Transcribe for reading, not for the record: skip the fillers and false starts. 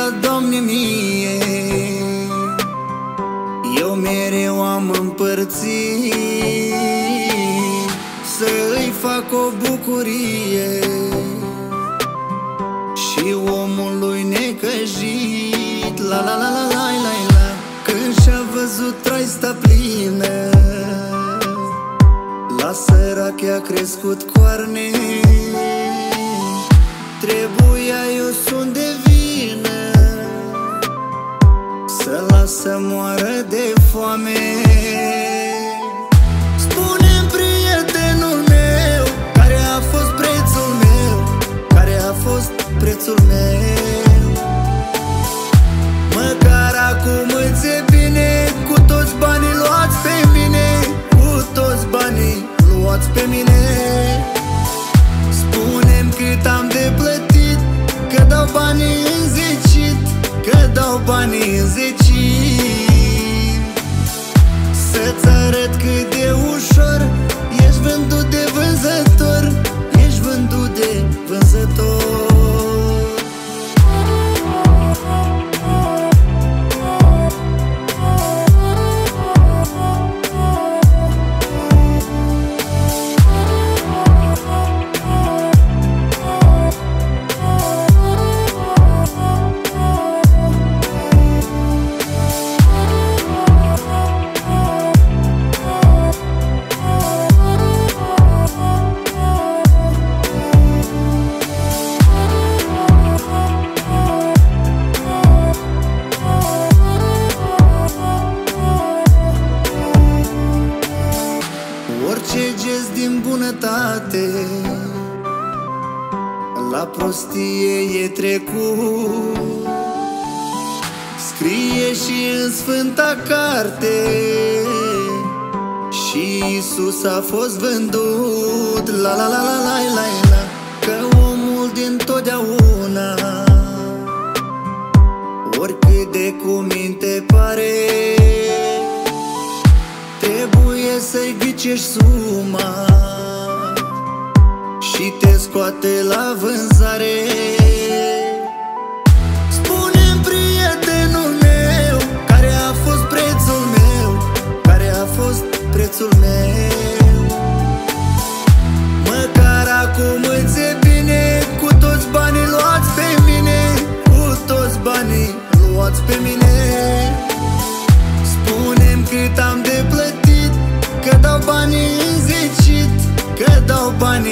dat, Doamne, mie. Eu mereu am împărțit să-i fac o bucurie și omului necăjit, la la la la la la la, când și-a văzut traista plină, la sărac i-a crescut coarne. Trebuia, eu sunt de vină, să las să moară de foame. Spune-mi, prietenul meu, care a fost prețul meu, care a fost prețul meu. Măcar acum îți e bine, cu toți banii luați pe mine, cu toți banii luați pe mine. Spune-mi cât am de plătit, că dau banii înzecit, că dau banii înzecit. Să-ți arăt cât de ușor ești vândut de vânzător, ești vândut de vânzător. Orice gest din bunătate la prostie e trecut, scrie și în Sfânta Carte, și Iisus a fost vândut, la la la la la la la, că omul dintotdeauna, oricât de cuminte pare, trebuie să-i ghicești suma și te scoate la vânzare. Spune-mi, prietenul meu, care a fost prețul meu, care a fost prețul meu. Măcar acum îți e bine, cu toți banii luați pe mine, cu toți banii luați pe mine. Spune-mi cât am de plătit, că dau banii înzecit, că dau banii